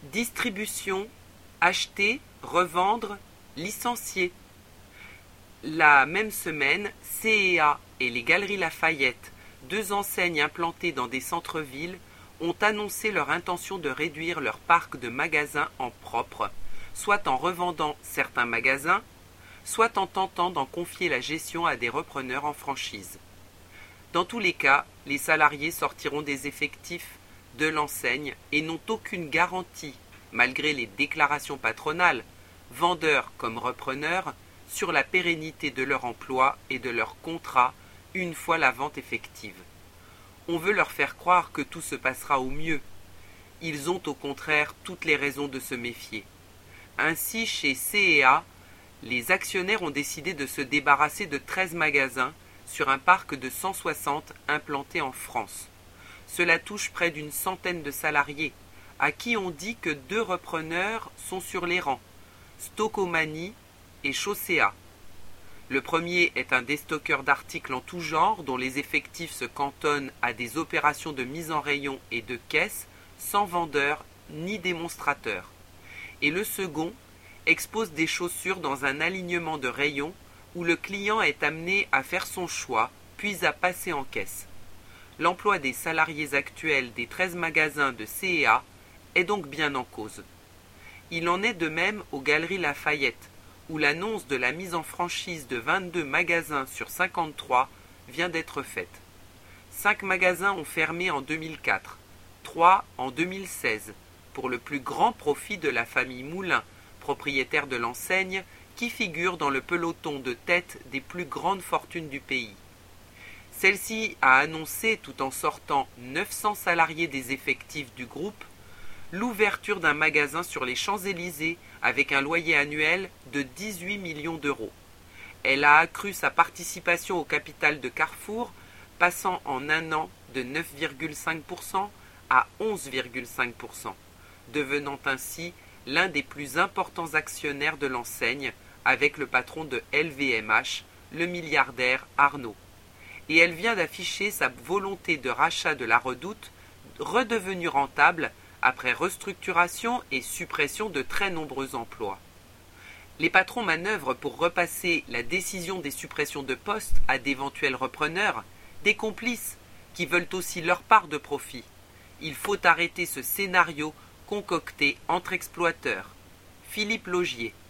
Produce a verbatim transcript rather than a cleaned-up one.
Distribution, acheter, revendre, licencier. La même semaine, C et A et les Galeries Lafayette, deux enseignes implantées dans des centres-villes, ont annoncé leur intention de réduire leur parc de magasins en propre, soit en revendant certains magasins, soit en tentant d'en confier la gestion à des repreneurs en franchise. Dans tous les cas, les salariés sortiront des effectifs de l'enseigne et n'ont aucune garantie, malgré les déclarations patronales, vendeurs comme repreneurs, sur la pérennité de leur emploi et de leur contrat une fois la vente effective. On veut leur faire croire que tout se passera au mieux. Ils ont au contraire toutes les raisons de se méfier. Ainsi, chez C et A, les actionnaires ont décidé de se débarrasser de treize magasins sur un parc de cent soixante implantés en France. Cela touche près d'une centaine de salariés, à qui on dit que deux repreneurs sont sur les rangs, Stocomanie et Chaussea. Le premier est un déstockeur d'articles en tout genre dont les effectifs se cantonnent à des opérations de mise en rayon et de caisse sans vendeur ni démonstrateur. Et le second expose des chaussures dans un alignement de rayons où le client est amené à faire son choix puis à passer en caisse. L'emploi des salariés actuels des treize magasins de C et A est donc bien en cause. Il en est de même aux Galeries Lafayette, où l'annonce de la mise en franchise de vingt-deux magasins sur cinquante-trois vient d'être faite. Cinq magasins ont fermé en deux mille quatre, trois en deux mille seize, pour le plus grand profit de la famille Moulin, propriétaire de l'enseigne, qui figure dans le peloton de tête des plus grandes fortunes du pays. Celle-ci a annoncé, tout en sortant neuf cents salariés des effectifs du groupe, l'ouverture d'un magasin sur les Champs-Élysées avec un loyer annuel de dix-huit millions d'euros. Elle a accru sa participation au capital de Carrefour, passant en un an de neuf virgule cinq pour cent à onze virgule cinq pour cent, devenant ainsi l'un des plus importants actionnaires de l'enseigne, avec le patron de L V M H, le milliardaire Arnault. Et elle vient d'afficher sa volonté de rachat de la Redoute, redevenue rentable après restructuration et suppression de très nombreux emplois. Les patrons manœuvrent pour repasser la décision des suppressions de postes à d'éventuels repreneurs, des complices qui veulent aussi leur part de profit. Il faut arrêter ce scénario concocté entre exploiteurs. Philippe Laugier.